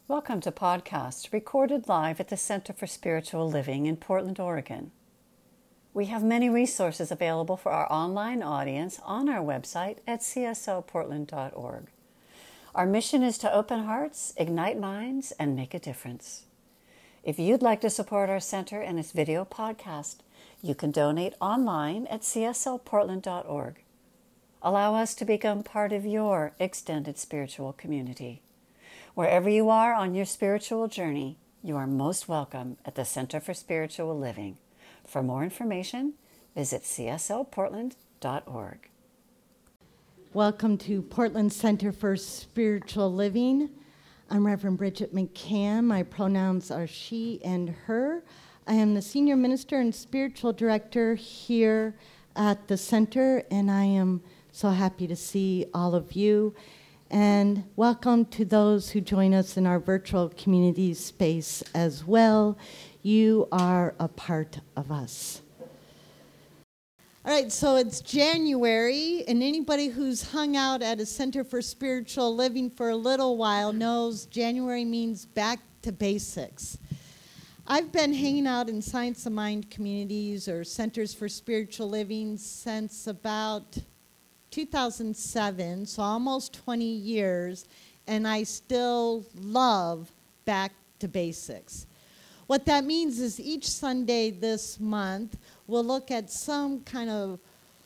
Welcome to podcast recorded live at the Center for Spiritual Living in Portland, Oregon. We have many resources available for our online audience on our website at csoportland.org. Our mission is to open hearts, ignite minds, and make a difference. If you'd like to support our center and its video podcast, you can donate online at csoportland.org. Allow us to become part of your extended spiritual community. Wherever you are on your spiritual journey, you are most welcome at the Center for Spiritual Living. For more information, visit csoportland.org. Welcome to Portland Center for Spiritual Living. I'm Reverend Bridget McCann. My pronouns are she and her. I am the Senior Minister and Spiritual Director here at the Center, and I am so happy to see all of you. And welcome to those who join us in our virtual community space as well. You are a part of us. All right, so it's January, and anybody who's hung out at a Center for Spiritual Living for a little while knows January means back to basics. I've been hanging out in Science of Mind communities or Centers for Spiritual Living since about 2007, so almost 20 years, and I still love back to basics. What that means is each Sunday this month, we'll look at some kind of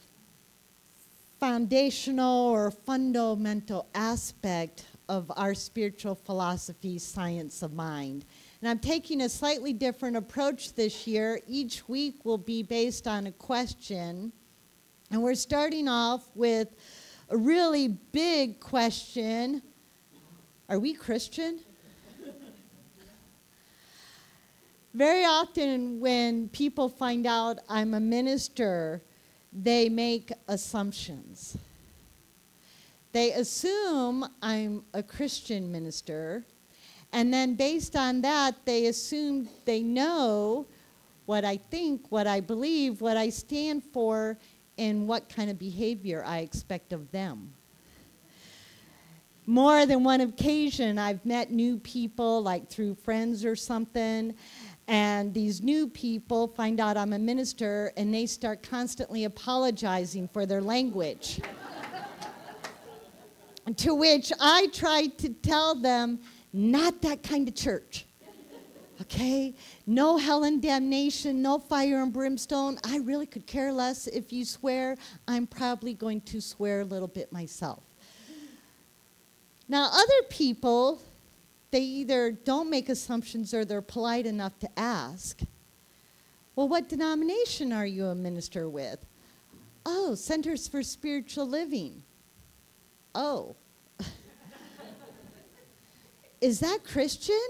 foundational or fundamental aspect of our spiritual philosophy, Science of Mind. And I'm taking a slightly different approach this year. Each week will be based on a question. And we're starting off with a really big question. Are we Christian? Very often when people find out I'm a minister, they make assumptions. They assume I'm a Christian minister, and then based on that, they assume they know what I think, what I believe, what I stand for, and what kind of behavior I expect of them. More than one occasion, I've met new people, like through friends or something, and these new people find out I'm a minister, and they start constantly apologizing for their language. To which I try to tell them, not that kind of church. Okay? No hell and damnation, no fire and brimstone. I really could care less if you swear. I'm probably going to swear a little bit myself. Now, other people, they either don't make assumptions or they're polite enough to ask, well, what denomination are you a minister with? Oh, Centers for Spiritual Living. Oh. Is that Christian?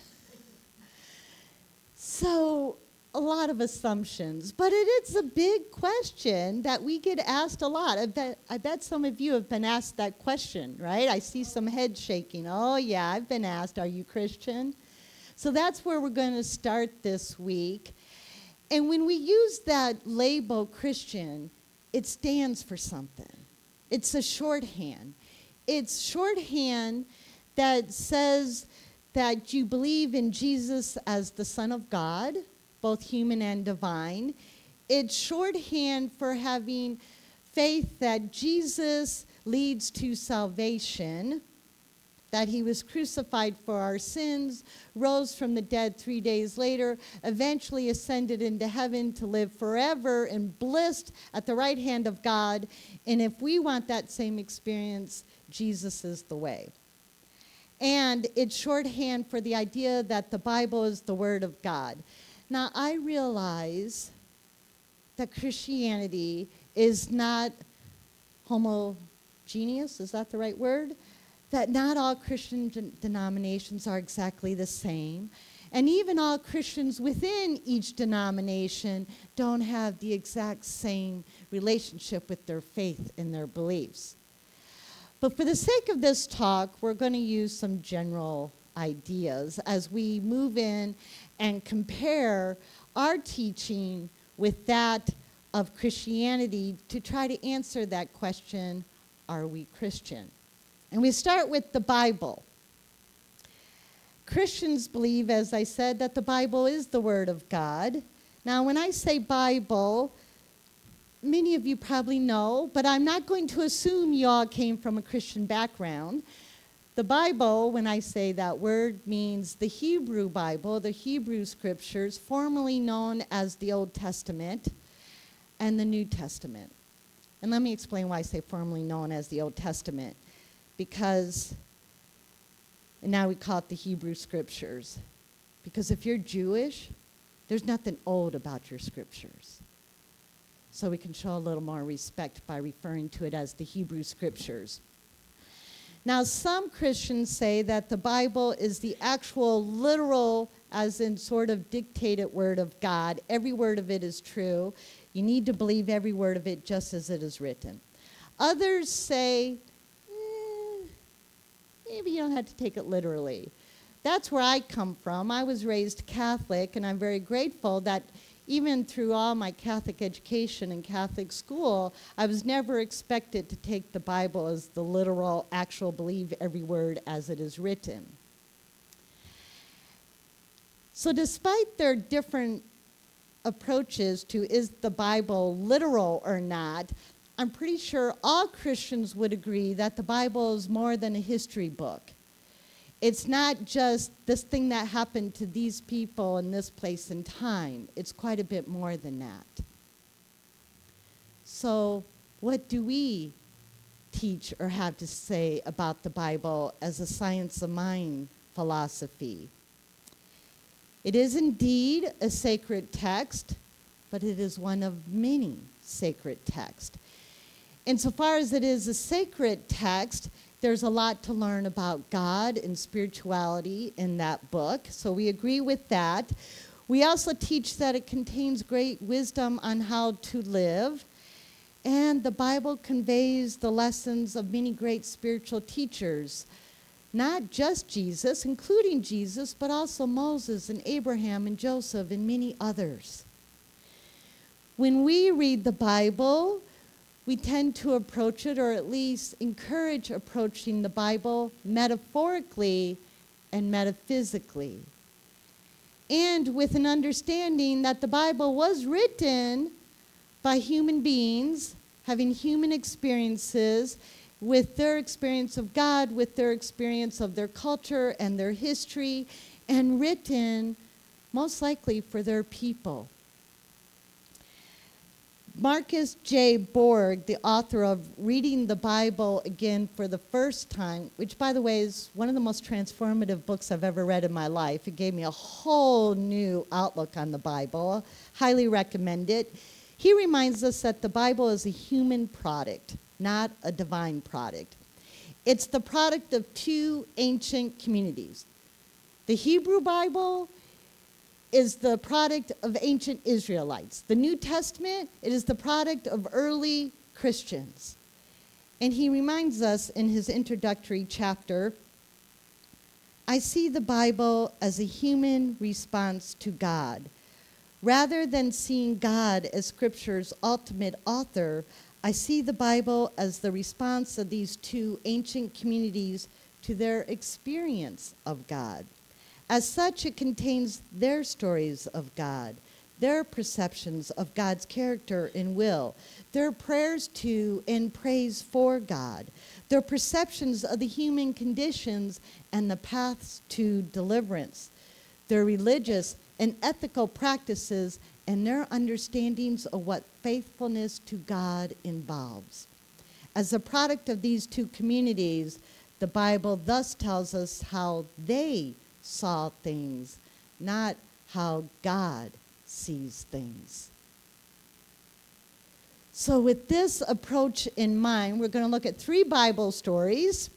So, a lot of assumptions, but it is a big question that we get asked a lot. I bet some of you have been asked that question, right? I see some heads shaking. Oh, yeah, I've been asked, are you Christian? So that's where we're going to start this week. And when we use that label Christian, it stands for something. It's a shorthand. It's shorthand that says that you believe in Jesus as the Son of God, both human and divine. It's shorthand for having faith that Jesus leads to salvation, that he was crucified for our sins, rose from the dead 3 days later, eventually ascended into heaven to live forever in bliss at the right hand of God. And if we want that same experience, Jesus is the way. And it's shorthand for the idea that the Bible is the Word of God. Now, I realize that Christianity is not homogeneous, is that the right word? That not all Christian denominations are exactly the same. And even all Christians within each denomination don't have the exact same relationship with their faith and their beliefs. But for the sake of this talk, we're going to use some general ideas as we move in and compare our teaching with that of Christianity to try to answer that question, are we Christian? And we start with the Bible. Christians believe, as I said, that the Bible is the Word of God. Now, when I say Bible, many of you probably know, but I'm not going to assume you all came from a Christian background. The Bible, when I say that word, means the Hebrew Bible, the Hebrew Scriptures, formerly known as the Old Testament and the New Testament. And let me explain why I say formerly known as the Old Testament. Because, and now we call it the Hebrew Scriptures. Because if you're Jewish, there's nothing old about your Scriptures. So we can show a little more respect by referring to it as the Hebrew Scriptures. Now, some Christians say that the Bible is the actual literal, as in sort of dictated word of God. Every word of it is true. You need to believe every word of it just as it is written. Others say, maybe you don't have to take it literally. That's where I come from. I was raised Catholic, and I'm very grateful that even through all my Catholic education and Catholic school, I was never expected to take the Bible as the literal, actual, believe every word as it is written. So despite their different approaches to is the Bible literal or not, I'm pretty sure all Christians would agree that the Bible is more than a history book. It's not just this thing that happened to these people in this place and time. It's quite a bit more than that. So what do we teach or have to say about the Bible as a science of mind philosophy? It is indeed a sacred text, but it is one of many sacred texts. Insofar as it is a sacred text, there's a lot to learn about God and spirituality in that book, so we agree with that. We also teach that it contains great wisdom on how to live, and the Bible conveys the lessons of many great spiritual teachers, not just Jesus, including Jesus, but also Moses and Abraham and Joseph and many others. When we read the Bible, we tend to approach it, or at least encourage approaching the Bible metaphorically and metaphysically. And with an understanding that the Bible was written by human beings having human experiences with their experience of God, with their experience of their culture and their history, and written most likely for their people. Marcus J. Borg, the author of Reading the Bible Again for the First Time, which, by the way, is one of the most transformative books I've ever read in my life. It gave me a whole new outlook on the Bible. Highly recommend it. He reminds us that the Bible is a human product, not a divine product. It's the product of two ancient communities. The Hebrew Bible is the product of ancient Israelites. The New Testament, it is the product of early Christians. And he reminds us in his introductory chapter, I see the Bible as a human response to God. Rather than seeing God as Scripture's ultimate author, I see the Bible as the response of these two ancient communities to their experience of God. As such, it contains their stories of God, their perceptions of God's character and will, their prayers to and praise for God, their perceptions of the human conditions and the paths to deliverance, their religious and ethical practices, and their understandings of what faithfulness to God involves. As a product of these two communities, the Bible thus tells us how they saw things, not how God sees things. So with this approach in mind, we're going to look at 3 Bible stories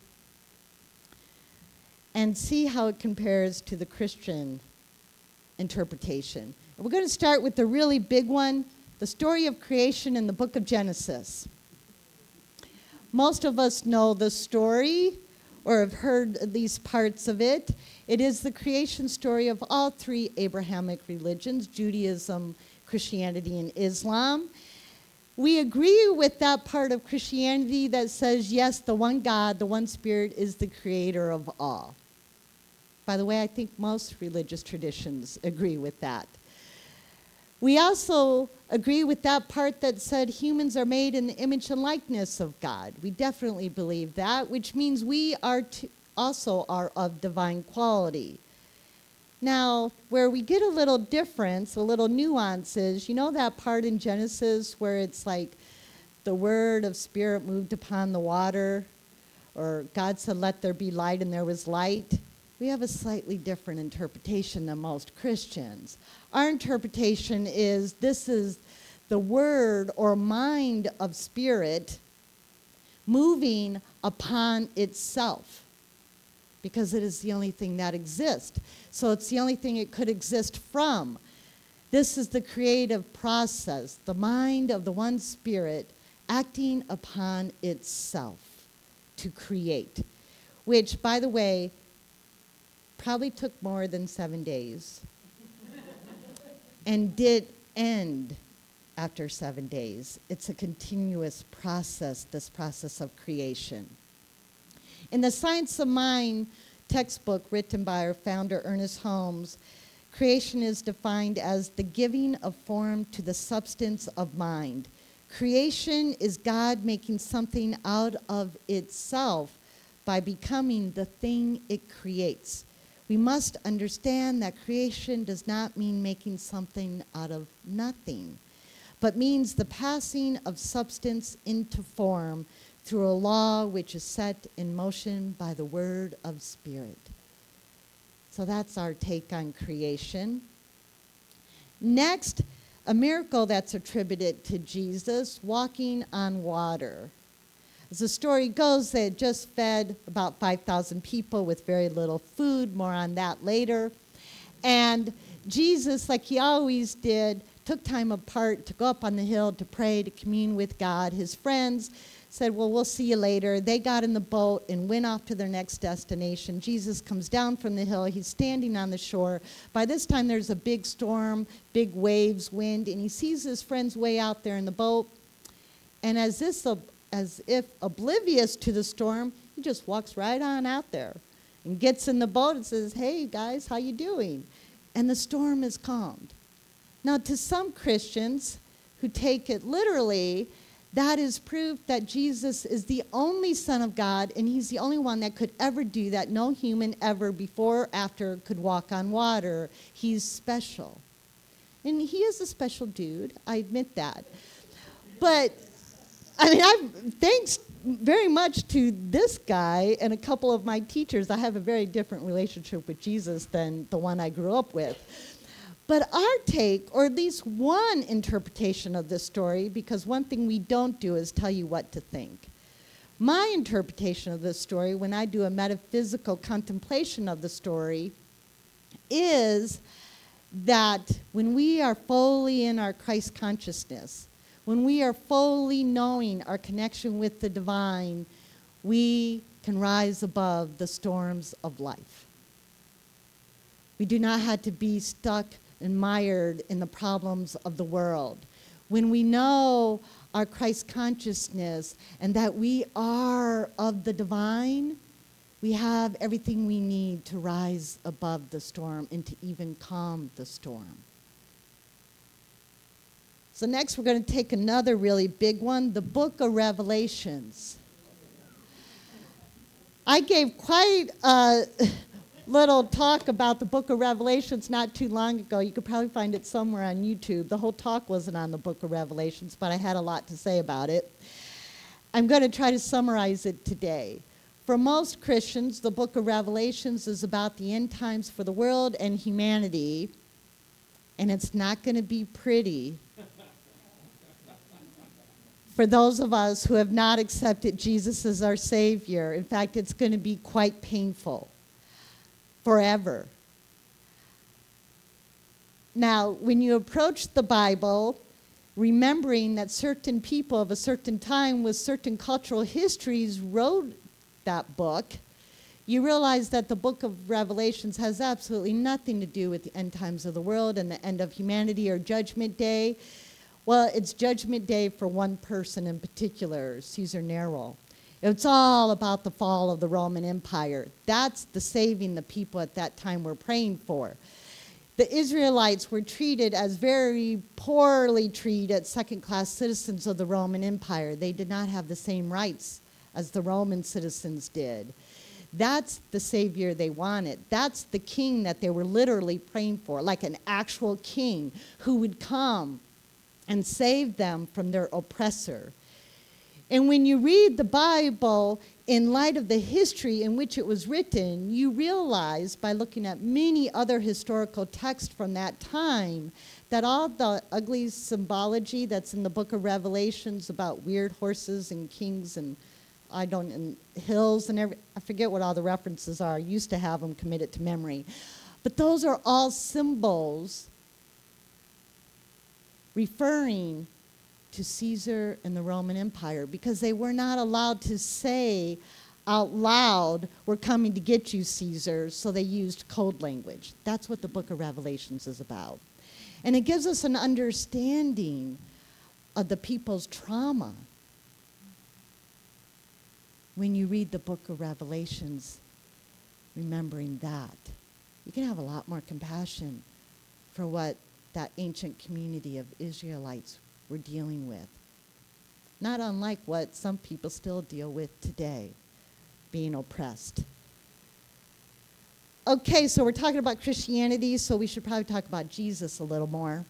and see how it compares to the Christian interpretation. And we're going to start with the really big one, the story of creation in the book of Genesis. Most of us know the story or have heard at least parts of it. It is the creation story of all 3 Abrahamic religions, Judaism, Christianity, and Islam. We agree with that part of Christianity that says, yes, the one God, the one Spirit is the creator of all. By the way, I think most religious traditions agree with that. We also agree with that part that said humans are made in the image and likeness of God. We definitely believe that, which means we are also are of divine quality. Now, where we get a little difference, a little nuances, you know that part in Genesis where it's like the word of spirit moved upon the water, or God said, let there be light, and there was light? We have a slightly different interpretation than most Christians. Our interpretation is this is the word or mind of spirit moving upon itself, because it is the only thing that exists. So it's the only thing it could exist from. This is the creative process, the mind of the one spirit acting upon itself to create, which, by the way, probably took more than 7 days and did end after 7 days. It's a continuous process, this process of creation. In the Science of Mind textbook written by our founder, Ernest Holmes, creation is defined as the giving of form to the substance of mind. Creation is God making something out of itself by becoming the thing it creates. We must understand that creation does not mean making something out of nothing, but means the passing of substance into form through a law which is set in motion by the word of spirit. So that's our take on creation. Next, a miracle that's attributed to Jesus, walking on water. As the story goes, they had just fed about 5,000 people with very little food. More on that later. And Jesus, like he always did, took time apart to go up on the hill to pray, to commune with God. His friends said, well, we'll see you later. They got in the boat and went off to their next destination. Jesus comes down from the hill. He's standing on the shore. By this time, there's a big storm, big waves, wind, and he sees his friends way out there in the boat. And as if oblivious to the storm, he just walks right on out there and gets in the boat and says, hey, guys, how you doing? And the storm is calmed. Now, to some Christians who take it literally, that is proof that Jesus is the only Son of God, and he's the only one that could ever do that. No human ever before or after could walk on water. He's special. And he is a special dude, I admit that. But I mean, thanks very much to this guy and a couple of my teachers, I have a very different relationship with Jesus than the one I grew up with. But our take, or at least one interpretation of this story, because one thing we don't do is tell you what to think. My interpretation of this story, when I do a metaphysical contemplation of the story, is that when we are fully in our Christ consciousness, when we are fully knowing our connection with the divine, we can rise above the storms of life. We do not have to be stuck and mired in the problems of the world. When we know our Christ consciousness and that we are of the divine, we have everything we need to rise above the storm and to even calm the storm. So next we're going to take another really big one, the book of Revelations. I gave quite a little talk about the book of Revelations not too long ago. You could probably find it somewhere on YouTube. The whole talk wasn't on the book of Revelations, but I had a lot to say about it. I'm going to try to summarize it today. For most Christians, the book of Revelations is about the end times for the world and humanity, and it's not going to be pretty for those of us who have not accepted Jesus as our Savior. In fact, it's going to be quite painful forever. Now, when you approach the Bible, remembering that certain people of a certain time with certain cultural histories wrote that book, you realize that the book of Revelations has absolutely nothing to do with the end times of the world and the end of humanity or Judgment Day. Well, it's Judgment Day for one person in particular, Caesar Nero. It's all about the fall of the Roman Empire. That's the saving the people at that time were praying for. The Israelites were treated as very poorly treated second-class citizens of the Roman Empire. They did not have the same rights as the Roman citizens did. That's the Savior they wanted. That's the king that they were literally praying for, like an actual king who would come and save them from their oppressor. And when you read the Bible in light of the history in which it was written, you realize by looking at many other historical texts from that time that all the ugly symbology that's in the book of Revelations about weird horses and kings and hills and I forget what all the references are. I used to have them committed to memory. But those are all symbols referring to Caesar and the Roman Empire, because they were not allowed to say out loud, "We're coming to get you, Caesar," so they used code language. That's what the book of Revelations is about. And it gives us an understanding of the people's trauma. When you read the book of Revelations, remembering that, you can have a lot more compassion for what that ancient community of Israelites were dealing with. Not unlike what some people still deal with today, being oppressed. Okay, so we're talking about Christianity, so we should probably talk about Jesus a little more.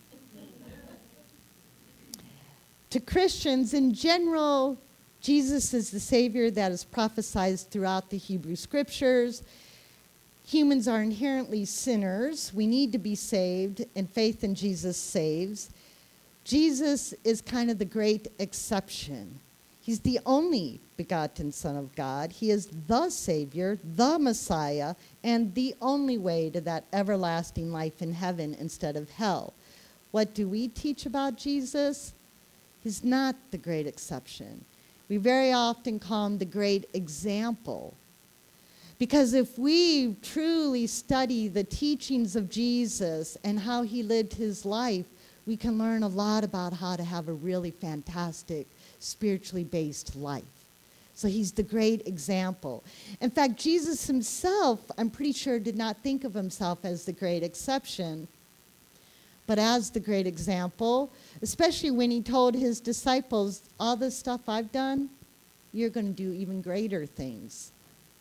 To Christians in general, Jesus is the Savior that is prophesied throughout the Hebrew Scriptures. Humans are inherently sinners. We need to be saved, and faith in Jesus saves. Jesus is kind of the great exception. He's the only begotten Son of God. He is the Savior, the Messiah, and the only way to that everlasting life in heaven instead of hell. What do we teach about Jesus? He's not the great exception. We very often call him the great example. Because if we truly study the teachings of Jesus and how he lived his life, we can learn a lot about how to have a really fantastic, spiritually based life. So he's the great example. In fact, Jesus himself, I'm pretty sure, did not think of himself as the great exception, but as the great example, especially when he told his disciples, all this stuff I've done, you're going to do even greater things.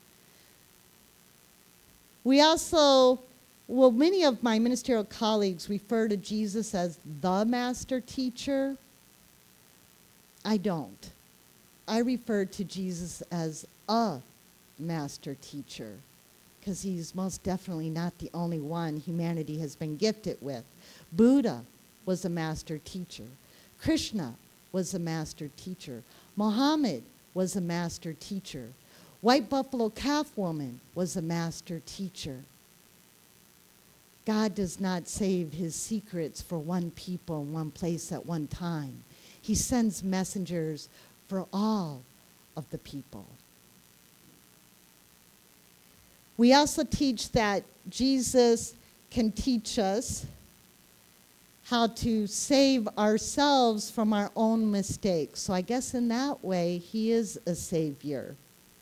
We also, many of my ministerial colleagues refer to Jesus as the master teacher. I don't. I refer to Jesus as a master teacher, because he's most definitely not the only one humanity has been gifted with. Buddha was a master teacher. Krishna was a master teacher. Muhammad was a master teacher. White Buffalo Calf Woman was a master teacher. God does not save his secrets for one people in one place at one time. He sends messengers for all of the people. We also teach that Jesus can teach us how to save ourselves from our own mistakes. So I guess in that way, he is a savior.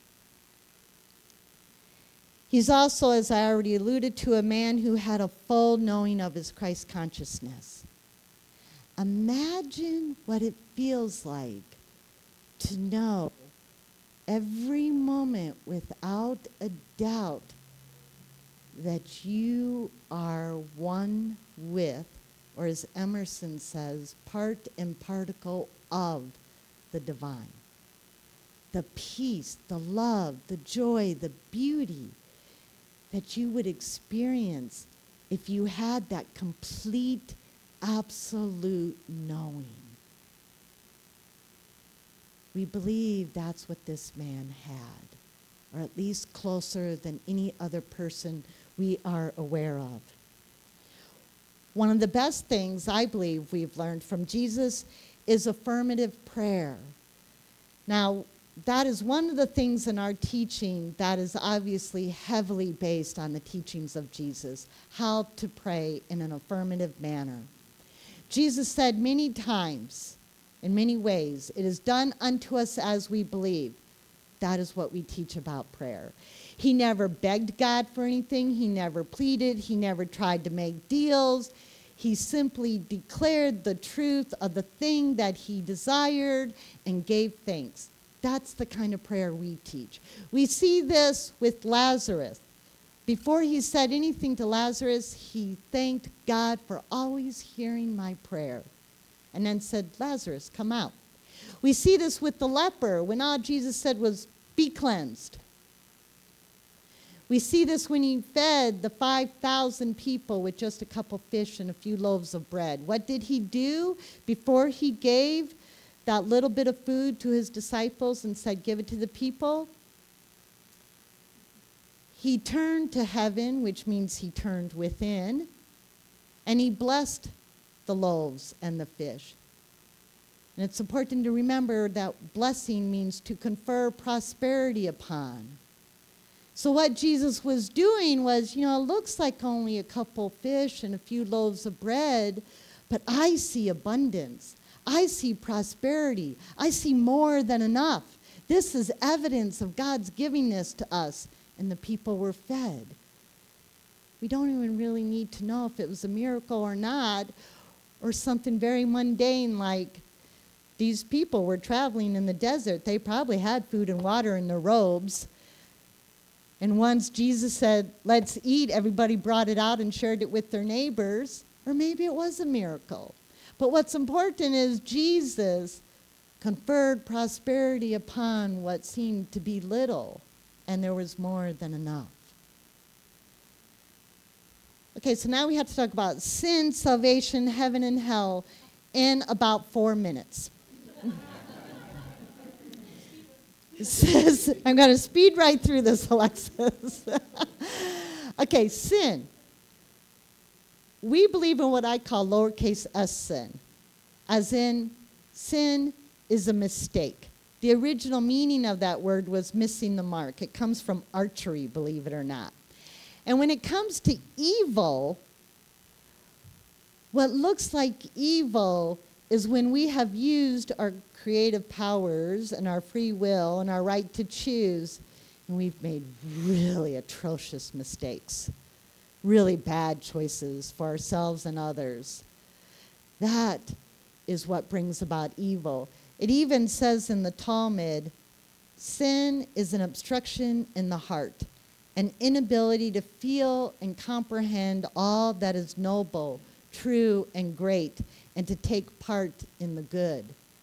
He's also, as I already alluded to, a man who had a full knowing of his Christ consciousness. Imagine what it feels like to know every moment without a doubt that you are one with, or as Emerson says, part and particle of the divine. The peace, the love, the joy, the beauty that you would experience if you had that complete, absolute knowing. We believe that's what this man had, or at least closer than any other person we are aware of. One of the best things I believe we've learned from Jesus is affirmative prayer. Now, that is one of the things in our teaching that is obviously heavily based on the teachings of Jesus, how to pray in an affirmative manner. Jesus said many times, in many ways, "It is done unto us as we believe." That is what we teach about prayer. He never begged God for anything. He never pleaded. He never tried to make deals. He simply declared the truth of the thing that he desired and gave thanks. That's the kind of prayer we teach. We see this with Lazarus. Before he said anything to Lazarus, he thanked God for always hearing my prayer, and then said, Lazarus, come out. We see this with the leper when all Jesus said was, be cleansed. We see this when he fed the 5,000 people with just a couple fish and a few loaves of bread. What did he do before he gave that little bit of food to his disciples and said, give it to the people? He turned to heaven, which means he turned within, and he blessed the loaves and the fish. And it's important to remember that blessing means to confer prosperity upon. So what Jesus was doing was, it looks like only a couple fish and a few loaves of bread, but I see abundance. I see prosperity. I see more than enough. This is evidence of God's giving this to us, and the people were fed. We don't even really need to know if it was a miracle or not, or something very mundane like these people were traveling in the desert. They probably had food and water in their robes. And once Jesus said, let's eat, everybody brought it out and shared it with their neighbors. Or maybe it was a miracle. But what's important is Jesus conferred prosperity upon what seemed to be little, and there was more than enough. Okay, so now we have to talk about sin, salvation, heaven, and hell in about 4 minutes. I'm going to speed right through this, Alexis. Okay, sin. We believe in what I call lowercase s sin, as in sin is a mistake. The original meaning of that word was missing the mark. It comes from archery, believe it or not. And when it comes to evil, what looks like evil is when we have used our creative powers and our free will and our right to choose, and we've made really atrocious mistakes, really bad choices for ourselves and others. That is what brings about evil. It even says in the Talmud, sin is an obstruction in the heart, an inability to feel and comprehend all that is noble, true, and great, and to take part in the good.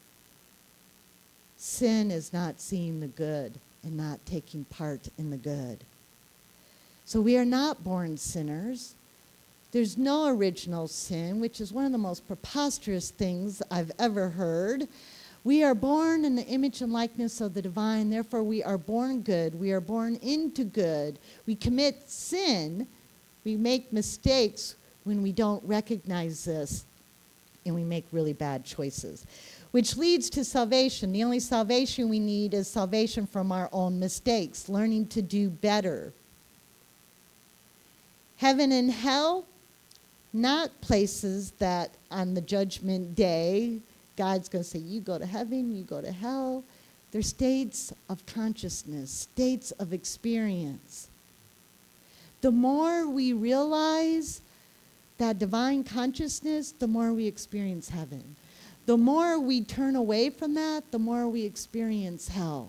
Sin is not seeing the good and not taking part in the good. So we are not born sinners. There's no original sin, which is one of the most preposterous things I've ever heard. We are born in the image and likeness of the divine. Therefore, we are born good. We are born into good. We commit sin. We make mistakes when we don't recognize this, and we make really bad choices, which leads to salvation. The only salvation we need is salvation from our own mistakes, learning to do better. Heaven and hell, not places that on the judgment day, God's going to say, you go to heaven, you go to hell. They're states of consciousness, states of experience. The more we realize that divine consciousness, the more we experience heaven. The more we turn away from that, the more we experience hell.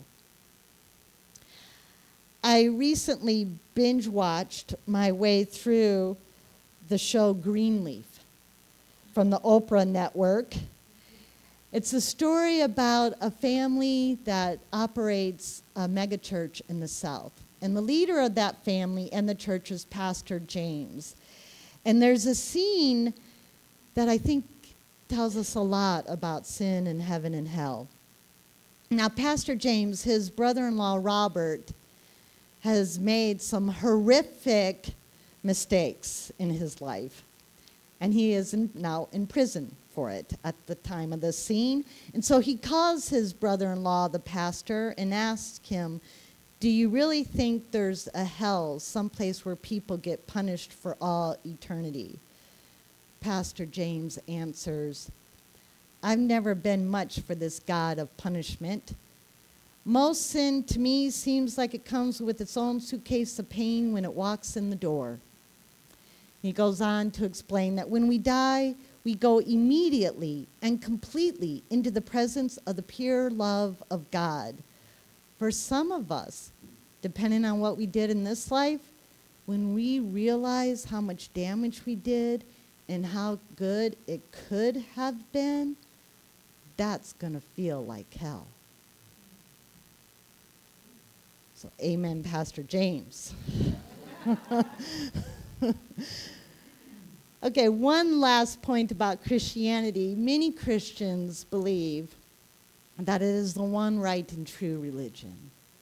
I recently binge-watched my way through the show Greenleaf from the Oprah Network. It's a story about a family that operates a megachurch in the South. And the leader of that family and the church is Pastor James. And there's a scene that I think tells us a lot about sin and heaven and hell. Now, Pastor James, his brother-in-law Robert, has made some horrific mistakes in his life. And he is now in prison for it at the time of the scene. And so he calls his brother-in-law, the pastor, and asks him, do you really think there's a hell, someplace where people get punished for all eternity? Pastor James answers, I've never been much for this God of punishment. Most sin to me seems like it comes with its own suitcase of pain when it walks in the door. He goes on to explain that when we die, we go immediately and completely into the presence of the pure love of God. For some of us, depending on what we did in this life, when we realize how much damage we did and how good it could have been, that's going to feel like hell. So, amen, Pastor James. Okay, one last point about Christianity. Many Christians believe that it is the one right and true religion.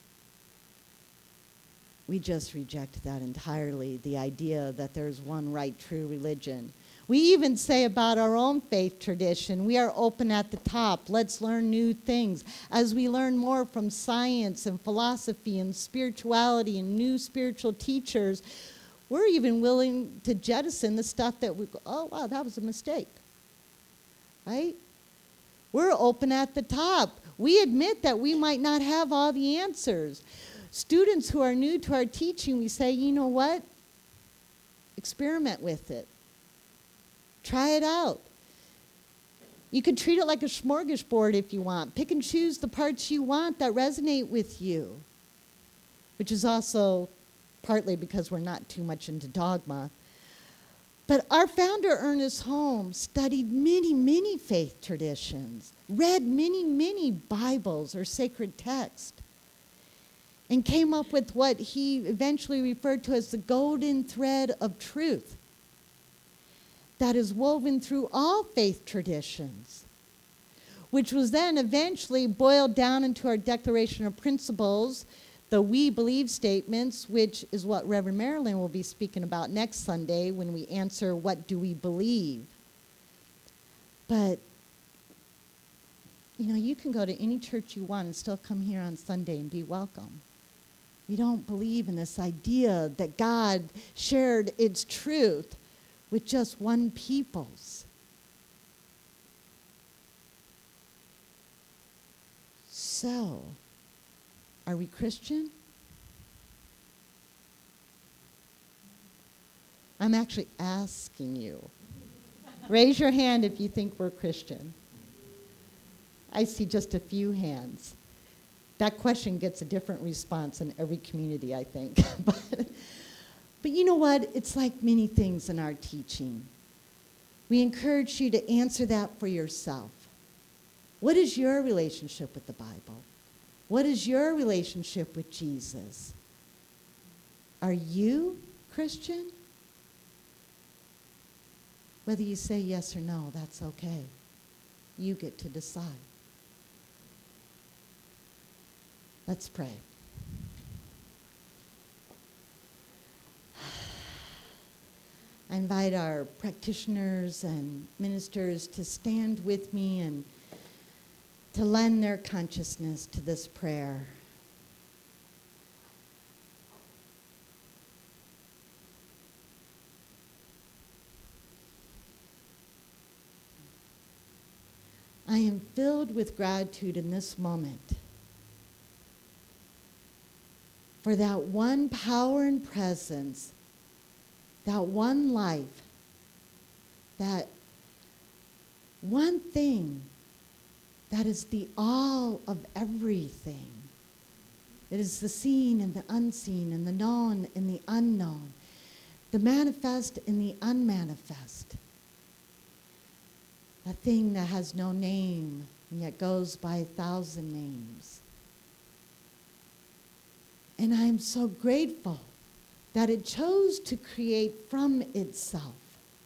We just reject that entirely, the idea that there's one right, true religion. We even say about our own faith tradition, we are open at the top. Let's learn new things. As we learn more from science and philosophy and spirituality and new spiritual teachers, we're even willing to jettison the stuff that we go, oh, wow, that was a mistake, right? We're open at the top. We admit that we might not have all the answers. Students who are new to our teaching, we say, you know what? Experiment with it. Try it out. You could treat it like a smorgasbord if you want. Pick and choose the parts you want that resonate with you, which is also partly because we're not too much into dogma. But our founder, Ernest Holmes, studied many, many faith traditions, read many, many Bibles or sacred texts, and came up with what he eventually referred to as the golden thread of truth that is woven through all faith traditions, which was then eventually boiled down into our Declaration of Principles, the we believe statements, which is what Reverend Marilyn will be speaking about next Sunday when we answer what do we believe. But, you know, you can go to any church you want and still come here on Sunday and be welcome. We don't believe in this idea that God shared its truth with just one people's. So, are we Christian? I'm actually asking you. Raise your hand if you think we're Christian. I see just a few hands. That question gets a different response in every community, I think. But you know what? It's like many things in our teaching. We encourage you to answer that for yourself. What is your relationship with the Bible? What is your relationship with Jesus? Are you Christian? Whether you say yes or no, that's okay. You get to decide. Let's pray. I invite our practitioners and ministers to stand with me and to lend their consciousness to this prayer. I am filled with gratitude in this moment for that one power and presence, that one life, that one thing that is the all of everything. It is the seen and the unseen and the known and the unknown, the manifest and the unmanifest. A thing that has no name and yet goes by 1,000 names. And I am so grateful that it chose to create from itself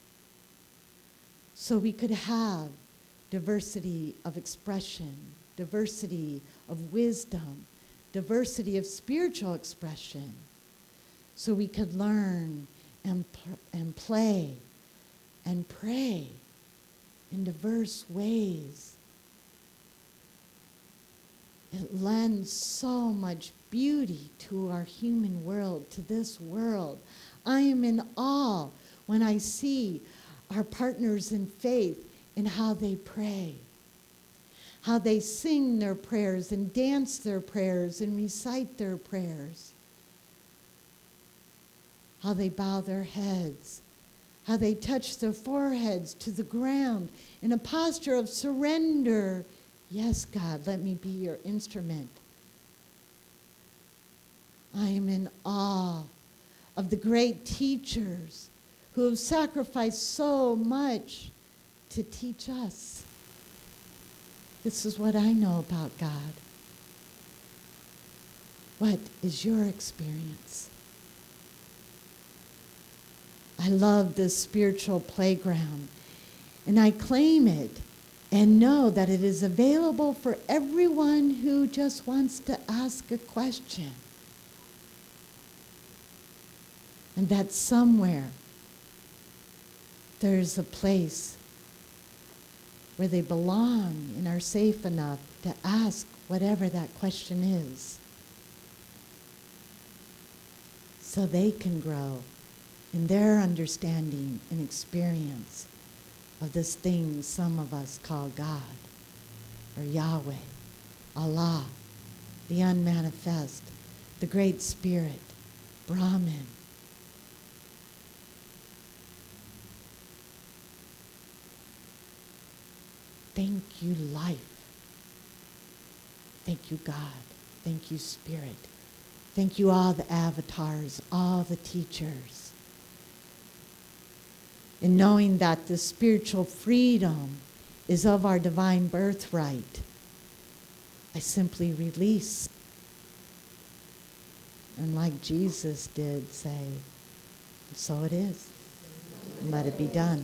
so we could have diversity of expression, diversity of wisdom, diversity of spiritual expression, so we could learn and play and pray in diverse ways. It lends so much beauty to our human world, to this world. I am in awe when I see our partners in faith and how they pray, how they sing their prayers and dance their prayers and recite their prayers, how they bow their heads, how they touch their foreheads to the ground in a posture of surrender. Yes, God, let me be your instrument. I am in awe of the great teachers who have sacrificed so much to teach us. This is what I know about God. What is your experience? I love this spiritual playground, and I claim it and know that it is available for everyone who just wants to ask a question. And that somewhere there's a place where they belong and are safe enough to ask whatever that question is, so they can grow in their understanding and experience of this thing some of us call God, or Yahweh, Allah, the unmanifest, the Great Spirit, Brahman. Thank you, life. Thank you, God. Thank you, Spirit. Thank you, all the avatars, all the teachers. And knowing that the spiritual freedom is of our divine birthright, I simply release. And like Jesus did, say, so it is. And let it be done.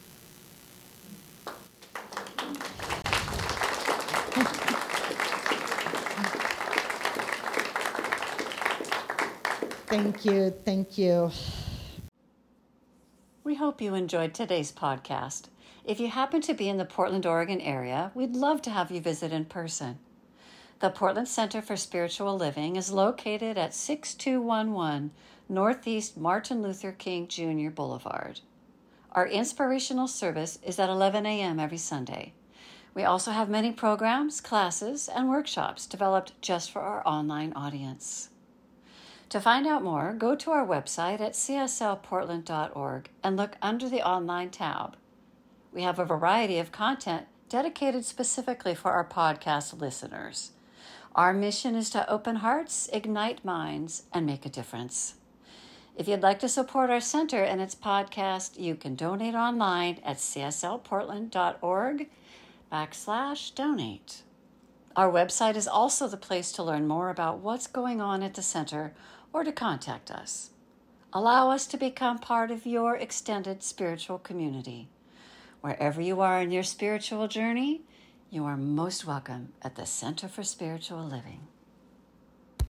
Thank you, thank you. We hope you enjoyed today's podcast. If you happen to be in the Portland, Oregon area, we'd love to have you visit in person. The Portland Center for Spiritual Living is located at 6211 Northeast Martin Luther King Jr. Boulevard. Our inspirational service is at 11 a.m. every Sunday. We also have many programs, classes, and workshops developed just for our online audience. To find out more, go to our website at cslportland.org and look under the online tab. We have a variety of content dedicated specifically for our podcast listeners. Our mission is to open hearts, ignite minds, and make a difference. If you'd like to support our center and its podcast, you can donate online at cslportland.org/donate. Our website is also the place to learn more about what's going on at the center or to contact us. Allow us to become part of your extended spiritual community. Wherever you are in your spiritual journey, you are most welcome at the Center for Spiritual Living.